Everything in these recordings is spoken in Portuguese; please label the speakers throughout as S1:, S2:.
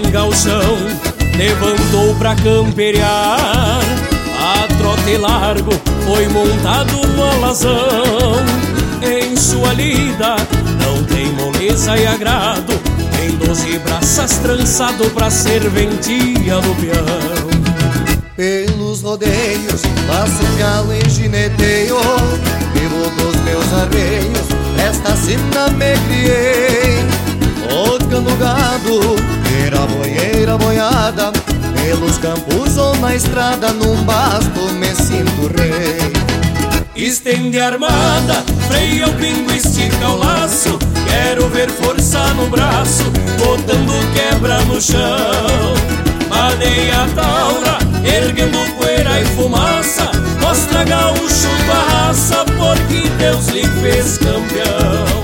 S1: bem gauchão, levantou pra camperiar. A trote largo foi montado no alazão. Em sua lida não tem moleza e agrado, tem 12 braças trançado pra serventia do peão.
S2: Pelos rodeios, passo galo e gineteio, vivo dos meus arreios, nesta sina me criei. Tocando gado, era boieira boiada, pelos campos ou na estrada, num basto me sinto rei.
S1: Estende a armada, freia o pingo, estica o laço, quero ver força no braço, botando quebra no chão. Maneia a taura, erguendo poeira e fumaça, mostra gaúcho tua raça, porque Deus lhe fez campeão.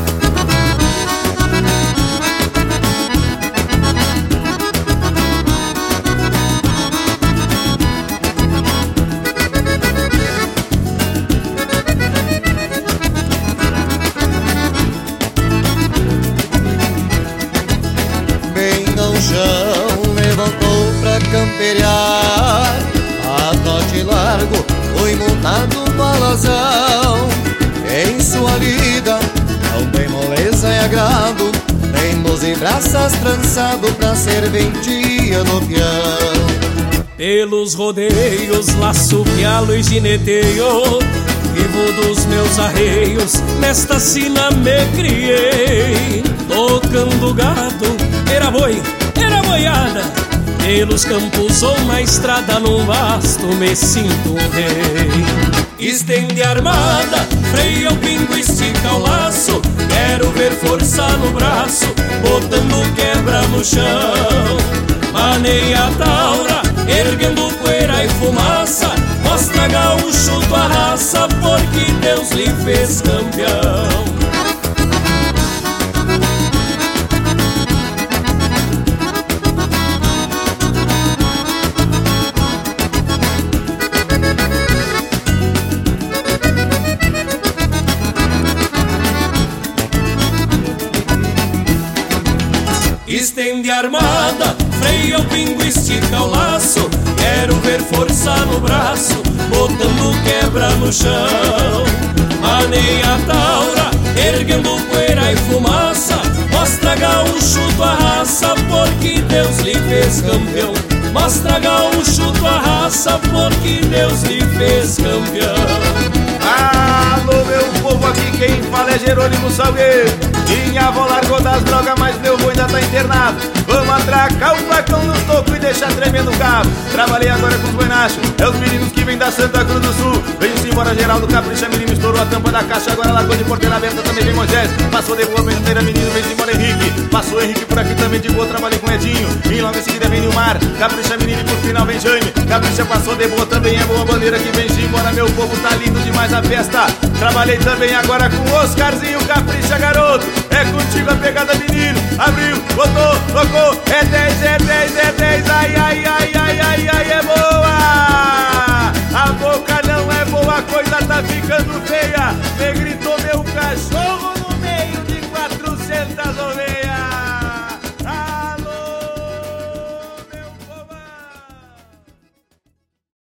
S2: Levantou pra camperiar, a trote largo foi montado no alazão. Em sua lida não tem moleza e agrado, tem 12 braças trançado pra serventia do peão.
S1: Pelos rodeios, laço, pialo e gineteio, vivo dos meus arreios, nesta sina me criei. Tocando gado, era boi, era boiada, pelos campos ou na estrada, num basto me sinto um rei. Estende a armada, freia o pingo, estica o laço, quero ver força no braço, botando quebra no chão. Maneia a taura, erguendo poeira e fumaça, mostra gaúcho tua raça, porque Deus lhe fez campeão. Estende a armada, freia o pingo, estica o laço, quero ver força no braço, botando quebra no chão. Maneia a taura, erguendo poeira e fumaça, mostra gaúcho tua raça, porque Deus lhe fez campeão. Mostra gaúcho tua raça, porque Deus lhe fez campeão.
S3: Alô meu povo, aqui quem fala é Jerônimo Salgueiro. Minha avó largou das drogas, mas meu vô ainda tá internado. Vamos atracar o flacão no toco e deixar tremendo o cabo. Trabalhei agora com os buenachos, é os meninos que vêm da Santa Cruz do Sul. Veio-se embora Geraldo, capricha, menino, estourou a tampa da caixa, agora largou de porteira aberta, também vem Moisés. Passou de boa, menteira, menino, veio-se embora Henrique. Passou Henrique por aqui também de boa, trabalhei com Edinho. E logo em seguida vem Nilmar, capricha, menino, e por final vem Jaime. Capricha, passou de boa, também é boa bandeira que vem embora. Meu povo tá lindo demais a festa. Trabalhei também agora com o Oscarzinho, capricha, garoto. É contigo a pegada, menino. Abriu, botou, tocou, é 10, é 10, é 10.